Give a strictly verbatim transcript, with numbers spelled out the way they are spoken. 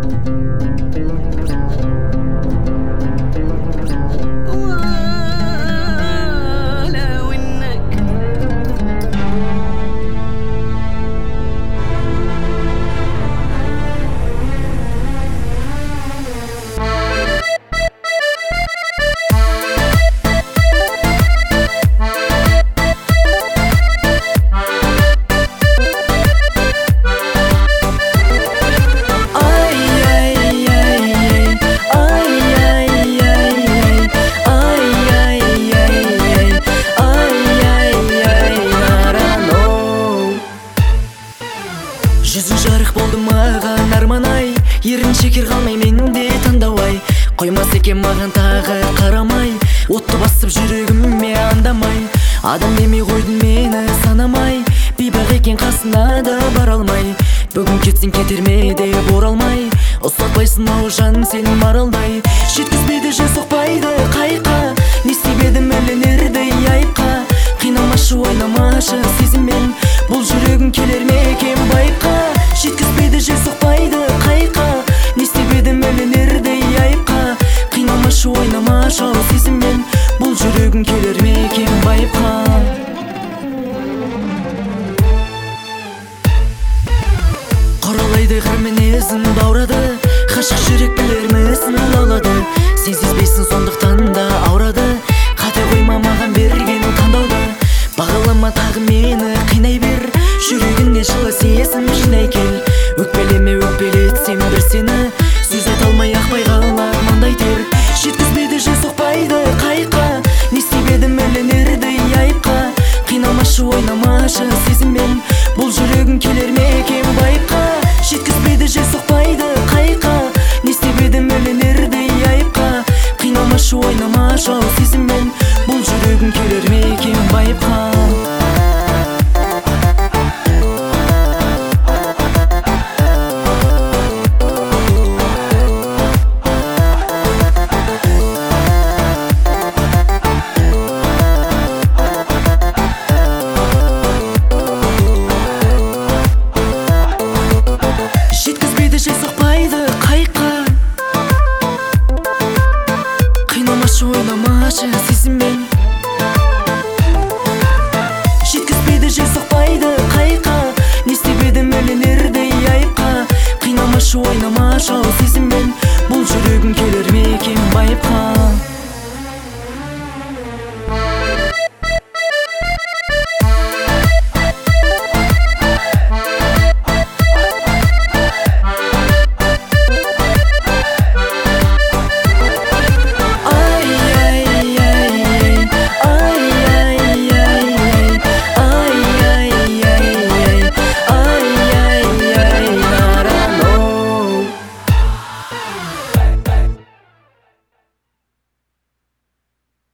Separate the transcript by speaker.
Speaker 1: ولو انك
Speaker 2: жүзің жарық болды маған арман-ай, ерін шекер қалмай менде таңдау-ай. Қоймас екен маған тағы қарамай, отты басып жүрегіме андамай. Адам демей қойдың мені санамай, бейбақ екен қасына да бара алмай. Бүгін кетсең кетер ме деп оралмай, ұстатпайсың ау жан сен маралдай. Жеткізбейді жел соқпайды қайқа, не себедім ілінерді айыпқа. Қинамашы ойнамашы сезіммен, бұл жүрегің келер ме екен байқа. Жеткізбейді жел соқпайды қайқа, не себедім ілінерді айыпқа. Қинамашы ойнамашы ау сезіммен, бұл жүрегің келер ме екен байқа. Құралайды қыр мінезін баурады, ғашық жүрек білермісің лаулады. Сен сезбейсің сондықтан да аурады, қате қойма маған берген таңдауды. Бағалама тағы мені қинай бер, жүрегіңнен жылы сезім жинай кел. Өкпелеме өкпелетсем бір сені, сөз айта алмай ақпай қалар маңдай тер. Жеткізбейді жел соқпайды қайқа, не себедім ілінерді айыпқа. Қинамашы ойнамашы сезіммен, бұл жүрегің келер ме екен байқа. Жеткізбейді жел соқпайды қайқа, не себедім ілінерді айыпқа. Қинамашы ойнамашы ау сезіммен, бұл жүрегің келер ме екен байқа. Жеткізбейді жел соқпайды қайқа, қинамашы ойнамашы сезіммен. Жеткізбейді жел соқпайды қайқа, не себедім ілінерді айыпқа. Қинамашы ойнамашы ау сезіммен, бұл жүрегің келер ме екен байыпқа.